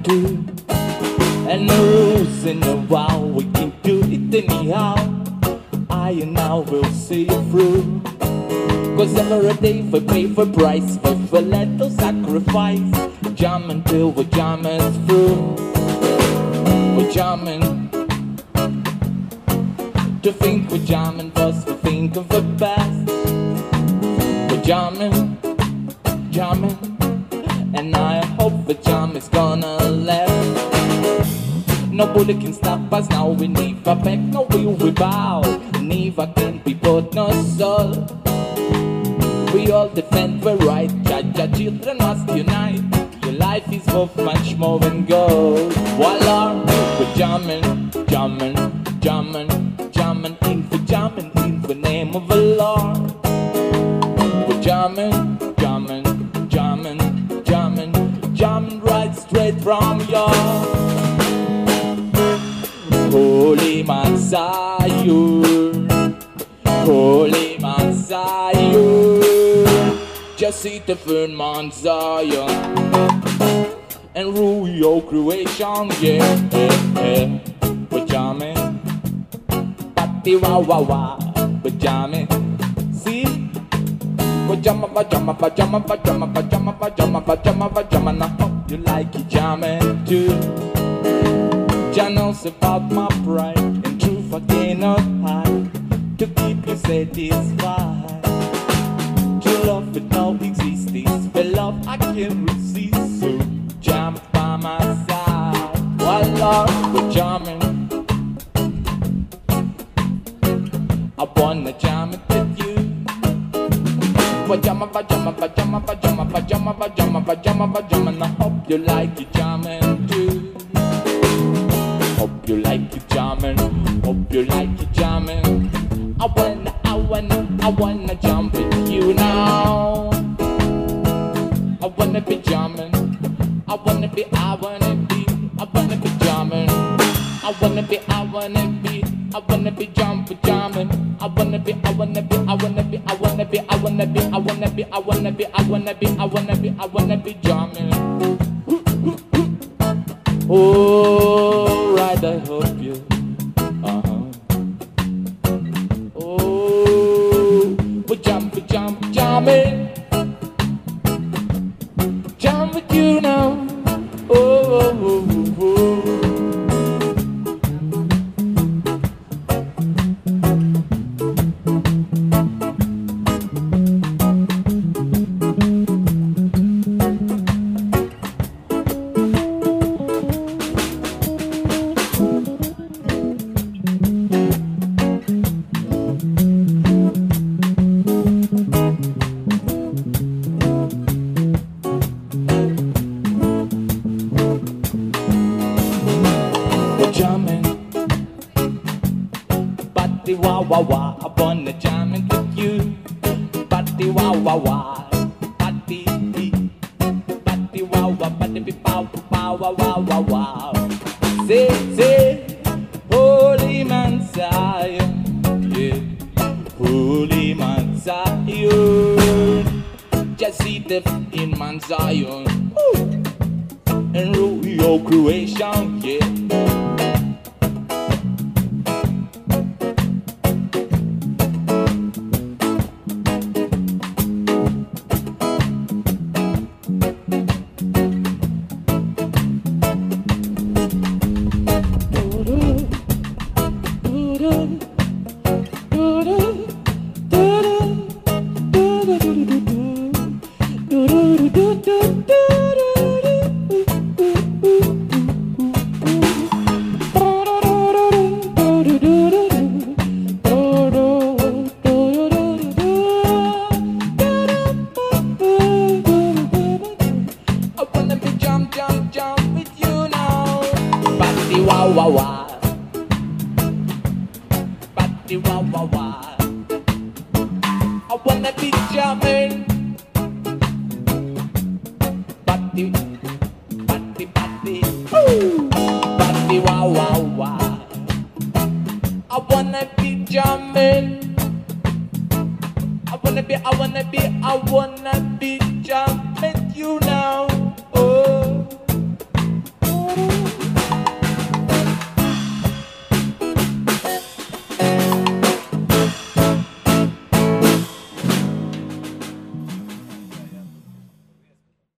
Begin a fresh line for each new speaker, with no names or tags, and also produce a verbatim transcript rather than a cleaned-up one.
too. And no rules in a while, we can do it anyhow. I and I will see it through. Cause every day we pay for price, with a little sacrifice. Jam until we're jamming through. We're jamming. To think we're jamming, first we think of the best. We're jamming, jamming, and I hope the jam is gonna last. Nobody can stop us now, we never beg, no we will bow. Never can be put no soul. We all defend the right, judge our children must unite. Your life is worth much more than gold. Voila, we're jamming, jamming, jamming, jamming in for jamming in the name of the Lord. We're jamming, jamming, jamming, jamming, jamming right straight from your Holy Mount Zion, Holy Mount Zion. Just see the firm Mount Zion and rule your creation, yeah, yeah, yeah. We're jamming, party wah wah wah. We're jamming, see? We're jamming, we're jamming, we're jamming, we're jamming, we're jamming, we're jamming, we're jamming, we're jamming. I hope you like it jamming too. Jah knows about my pride and truth I cannot hide. To keep you satisfied, to love with no existence, for love I can't resist. So jam by my side, while love we're jamming. I wanna jam it with you. Pajama, pajama, pajama, pajama, pajama, pajama, pajama, pajama. And I hope you like it jamming too. Hope you like it jamming. Hope you like it jamming. I wanna, I wanna, I wanna jump with you now. I wanna be jamming. I wanna be, I wanna be, I wanna be jamming. I wanna be, I wanna be, I wanna be jumping, jamming. I wanna be, I wanna be, I wanna be, I wanna be, I wanna be, I wanna be, I wanna be, I wanna be, I wanna be, I wanna be jamming. Oh, right, I hope you. Uh-huh. Oh, we jump, we jump, jamming. Jump with you now. Oh, oh, oh, oh. Party wah wah wah, I wanna jam it with you. Party wah wah wah, party, party wah wah, party be pow pow wah wah wah wah. Say say, Holy Mount Zion, yeah, Holy Mount Zion. Just see the in Mount Zion, woo, and rule your creation, yeah. Wah wah wah, party wah wah wah. I wanna be jamming. Party, party, party, woo. Party wah wah wah. I wanna be jamming. I wanna be, I wanna be, I wanna be jamming you now.